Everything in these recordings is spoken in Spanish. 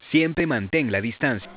Siempre mantén la distancia.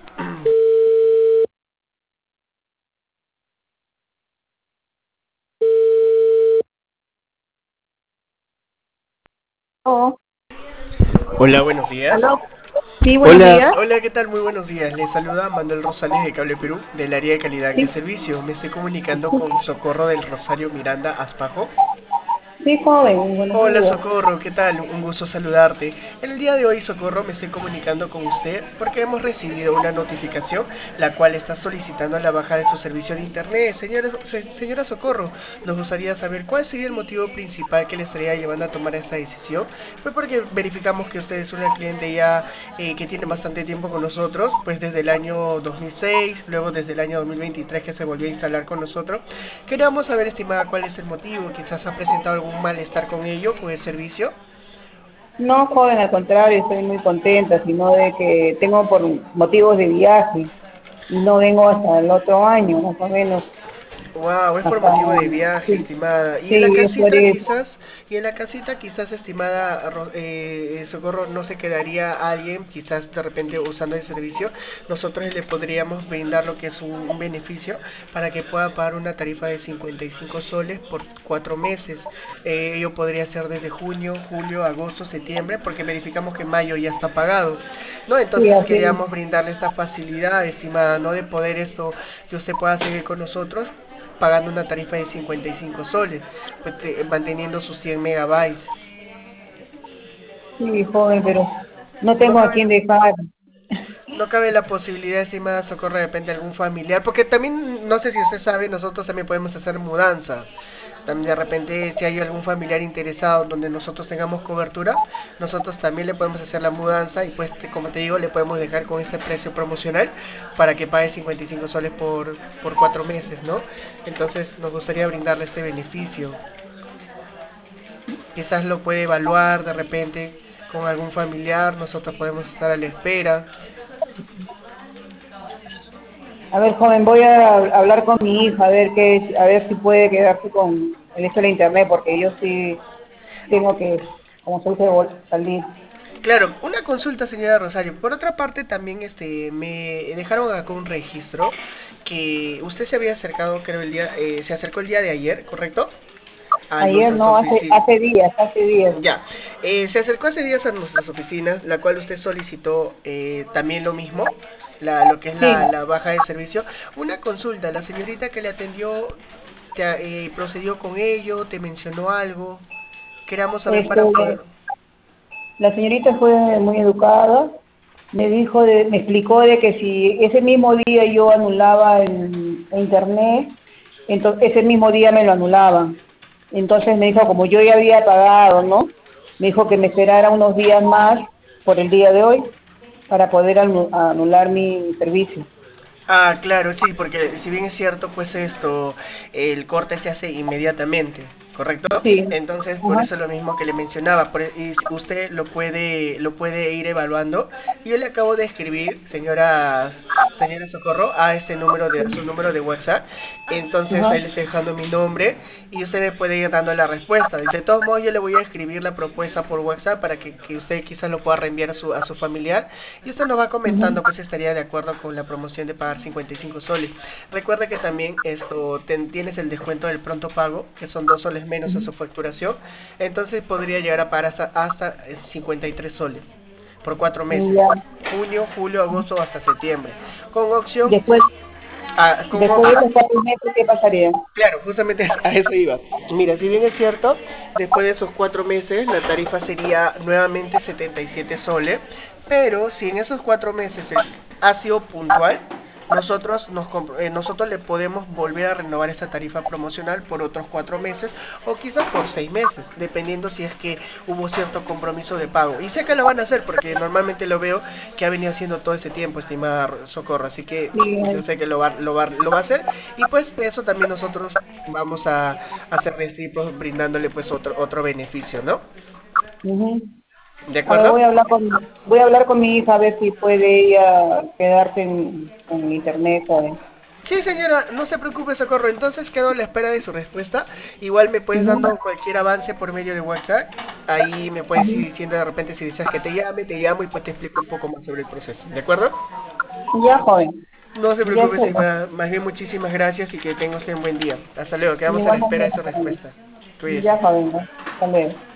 Oh, Hola, buenos días. aló. Sí, buenos Hola, días. hola, ¿qué tal? Muy buenos días. Les saluda Manuel Rosales de Cable Perú, del área de calidad de Sí, servicio. Me estoy comunicando con Socorro del Rosario Miranda Aspajo. sí, joven, buenos Hola días. Socorro, ¿qué tal? Un gusto saludarte. El día de hoy, Socorro, me estoy comunicando con usted porque hemos recibido una notificación la cual está solicitando la baja de su servicio de internet. Señora Socorro, nos gustaría saber cuál sería el motivo principal que le estaría llevando a tomar esta decisión. Pues porque verificamos que usted es una cliente ya que tiene bastante tiempo con nosotros, pues desde el año 2006, luego desde el año 2023 que se volvió a instalar con nosotros. Queríamos saber, estimada, cuál es el motivo. Quizás ha presentado algún malestar con ello, con el servicio. No, joven, al contrario, estoy muy contenta, sino de que tengo por motivos de viaje y no vengo hasta el otro año, más o menos. Wow, es por Hasta, motivo de viaje, sí, estimada. Y en la sí, es por casita eso. quizás, estimada Socorro, no se quedaría alguien, quizás de repente usando el servicio. Nosotros le podríamos brindar lo que es un beneficio para que pueda pagar una tarifa de 55 soles por 4 meses. Ello podría ser desde junio, julio, agosto, septiembre, porque verificamos que mayo ya está pagado. ¿No? Sí, Entonces así es. queríamos brindarle esta facilidad, estimada, ¿no? De poder esto, que usted pueda seguir con nosotros pagando una tarifa de 55 soles, pues manteniendo sus 100 megabytes. Sí, joven, pero no No tengo a cabe, quién dejar. no cabe la posibilidad, estimada Socorro, de repente algún familiar, porque también, no sé si usted sabe, nosotros también podemos hacer mudanza. También de repente, si hay algún familiar interesado donde nosotros tengamos cobertura, nosotros también le podemos hacer la mudanza y pues, como te digo, le podemos dejar con este precio promocional para que pague 55 soles por 4 meses, ¿no? Entonces, nos gustaría brindarle este beneficio. Quizás lo puede evaluar de repente con algún familiar, nosotros podemos estar a la espera. A ver, joven, voy a hablar con mi hija, a ver si puede quedarse con el hecho de la internet, porque yo sí tengo que, como se dice, salir. Claro, una consulta, señora Rosario. Por otra parte, también me dejaron acá un registro que usted se había acercado, creo, se acercó el día de ayer, ¿correcto? A Ayer nuestras no, oficinas. hace días, hace días. Ya, se acercó hace días a nuestras oficinas, la cual usted solicitó también lo mismo, lo que es Sí, la baja de servicio. Una consulta, la señorita que le atendió procedió con ello, te mencionó algo. Queramos saber este, para poder... la señorita fue muy educada, me explicó de que si ese mismo día yo anulaba el internet, entonces ese mismo día me lo anulaban. Entonces me dijo, como yo ya había pagado, ¿no? Me dijo que me esperara unos días más por el día de hoy para poder anular mi servicio. Ah, claro, sí, porque si bien es cierto, pues el corte se hace inmediatamente, ¿correcto? Sí, Entonces, por ajá, eso es lo mismo que le mencionaba, y usted lo puede ir evaluando. Yo le acabo de escribir, señora Socorro, a a su número de WhatsApp. Entonces ajá, ahí le estoy dejando mi nombre y usted me puede ir dando la respuesta. De todos modos, yo le voy a escribir la propuesta por WhatsApp para que usted quizás lo pueda reenviar a su familiar. Y usted nos va comentando, ajá, pues estaría de acuerdo con la promoción de pagar 55 soles. Recuerde que también tienes el descuento del pronto pago, que son 2 soles menos a su facturación. Entonces podría llegar a pagar hasta 53 soles por 4 meses. ya. Junio, julio, agosto hasta septiembre. Con opción Después, con después de opción. esos 4 meses, ¿qué pasaría? Claro, justamente a eso iba. Mira, si bien es cierto, después de esos 4 meses la tarifa sería nuevamente 77 soles, pero si en esos 4 meses ha sido puntual, nosotros le podemos volver a renovar esta tarifa promocional por otros 4 meses o quizás por 6 meses, dependiendo si es que hubo cierto compromiso de pago. Y sé que lo van a hacer porque normalmente lo veo que ha venido haciendo todo ese tiempo, estimada Socorro, así que yo Sí, sé que lo va a hacer y pues eso también nosotros vamos a hacer recíprocos brindándole pues otro beneficio, ¿no? ujú. ¿De A ver, acuerdo? voy a hablar con mi hija a ver si puede ella quedarse en internet, ¿sabe? Sí, señora, no se preocupe, Socorro. Entonces quedo a la espera de su respuesta. Igual me puedes dando cualquier avance por medio de WhatsApp. Ahí me puedes ir diciendo de repente si deseas que te llamo y pues te explico un poco más sobre el proceso. ¿De acuerdo? Ya, joven. No se Ya preocupe, está. estimada. Más bien, muchísimas gracias y que tenga usted un buen día. Hasta luego, quedamos a la espera de Igualmente, su respuesta. ya, Cuídese. joven. Hasta luego.